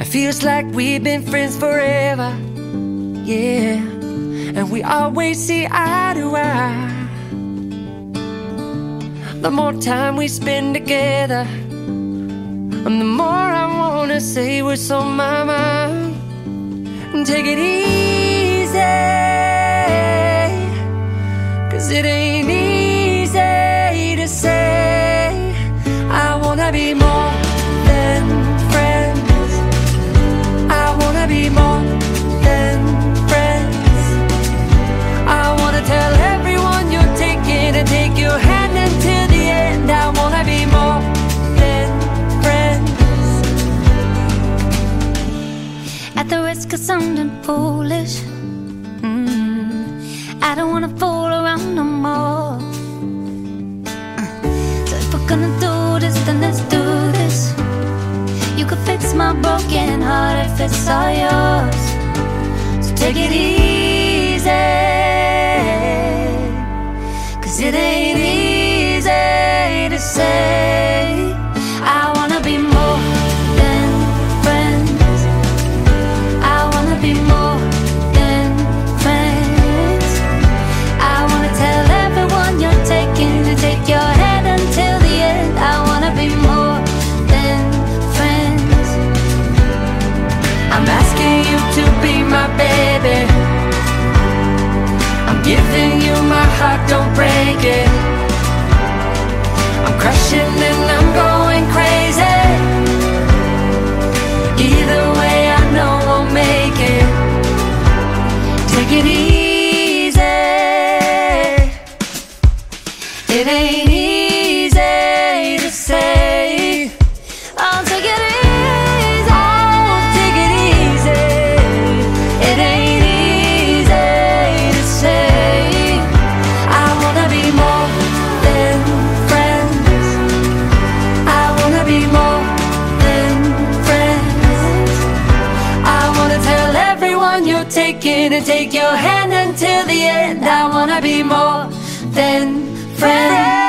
feels like we've been friends forever, yeah. And we always see eye to eye. The more time we spend together, and the more I wanna say what's on my mind. Take it easy, 'cause it ain't easy to say I wanna be more than friends. I wanna be more than friends. I wanna tell everyone you're taking and take your hand until the end. I wanna be more than friends. At the risk of sounding foolish, I don't wanna fool around no more. So if we're gonna do this, then let's do this. You could fix my broken heart if it's all yours. So take it easy, 'cause it ain't easy to say I wanna be more than friends. I wanna be more than friends. I wanna tell everyone you're taking to take your hand until the end. I wanna be more than friends. I'm asking you to be my baby. I'm giving you my heart, don't break it. I'm crushing and I'm going crazy. Either way I know we'll make it. Take it easy. It ain't easy to say. I'll take it easy. Oh, take it easy. It ain't easy to say I wanna be more than friends. I wanna be more than friends. I wanna tell everyone you're taking and take your hand until the end. I wanna be more than friends.